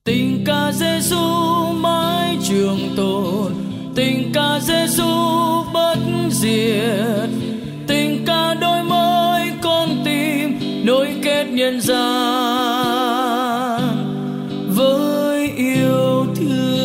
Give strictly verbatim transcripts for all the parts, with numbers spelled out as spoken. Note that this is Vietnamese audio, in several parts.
Tình ca Giêsu mãi trường tồn, tình ca Giêsu bất diệt, tình ca đôi môi con tim nối kết nhân gian với yêu thương.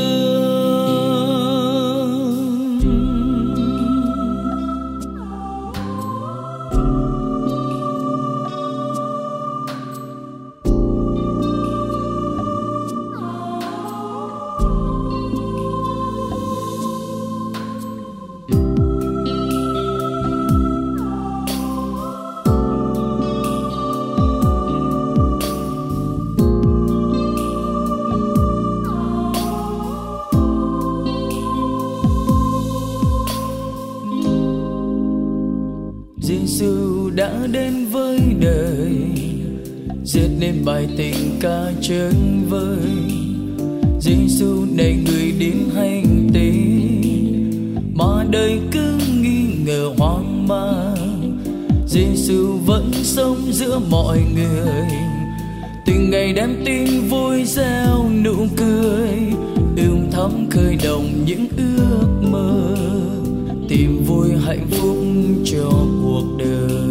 Giêsu đã đến với đời, viết nên bài tình ca chân vơi. Giêsu này người đến hành tế, mà đời cứ nghi ngờ hoang mang. Giêsu vẫn sống giữa mọi người, từng ngày đem tin vui gieo nụ cười, ươm thắm khơi đồng những ước mơ, tìm vui hạnh phúc cho cuộc đời.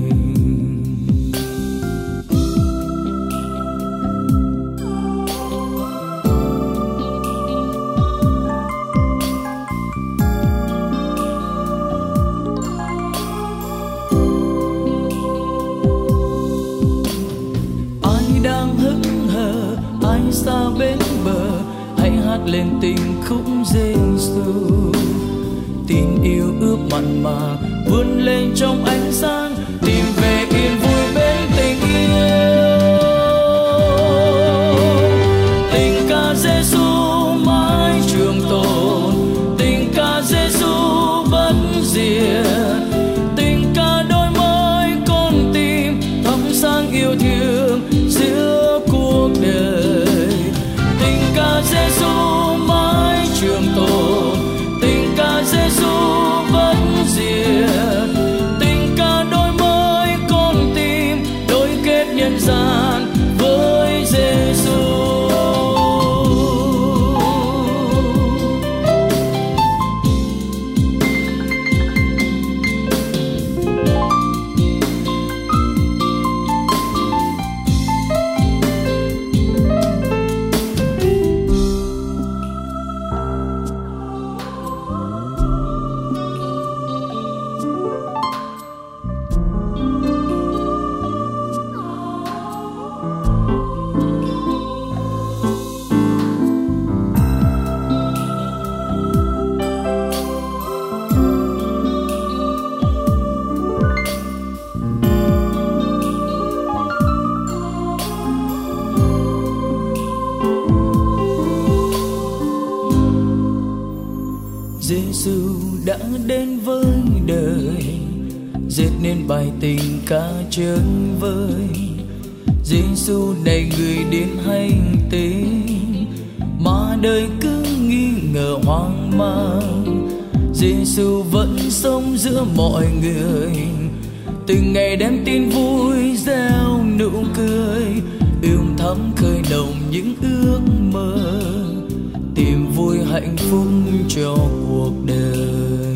Ai đang hững hờ, ai xa bên bờ, hãy hát lên tình khúc Giêsu. Tình yêu ướp mặn mà vươn lên trong ánh sáng, tìm về yên vui bên tình yêu. Tình ca Giêsu mãi trường tồn, tình ca Giêsu bất diệt, tình ca đôi môi con tim thắp sáng yêu thương giữa cuộc đời. Tình ca Giêsu mãi trường tồn, tình ca Giêsu bất diệt, tình ca đôi môi con tim nối kết nhân gian với Giêsu. Giêsu đã đến với đời, viết nên bài tình ca chân vơi. Giêsu này người đến hành tế, mà đời cứ nghi ngờ hoang mang. Giêsu vẫn sống giữa mọi người, từng ngày đem tin vui gieo nụ cười, ươm thắm khơi đồng những ước mơ, tìm vui hạnh phúc cho cuộc đời.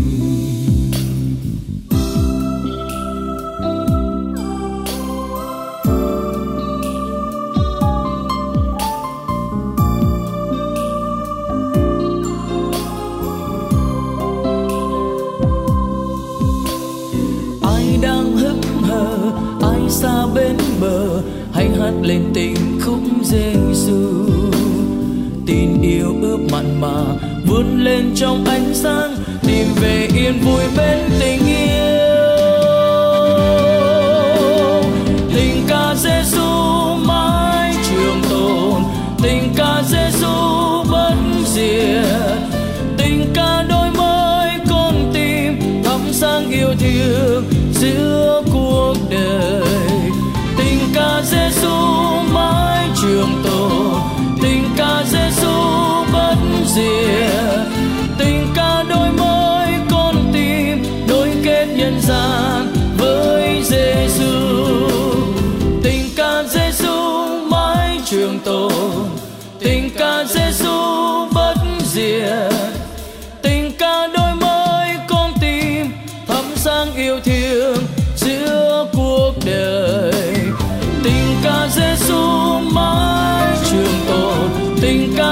Ai đang hững hờ, ai xa bên bờ, hãy hát lên tình khúc Giêsu. Tình yêu ướp mặn mà vươn lên trong ánh sáng, tìm về yên vui bên tình yêu. Tình ca Giêsu mãi trường tồn, tình ca Giêsu bất diệt, tình ca đôi môi con tim thắp sáng yêu thương giữa cuộc đời. Tình ca Giêsu mãi trường tồn, tình ca Giêsu bất diệt, tình ca đôi môi con tim nối kết tình ca Giêsu bất diệt, tình ca đôi môi con tim thắm sáng yêu thương giữa cuộc đời. Tình ca Giêsu mãi trường tồn, tình ca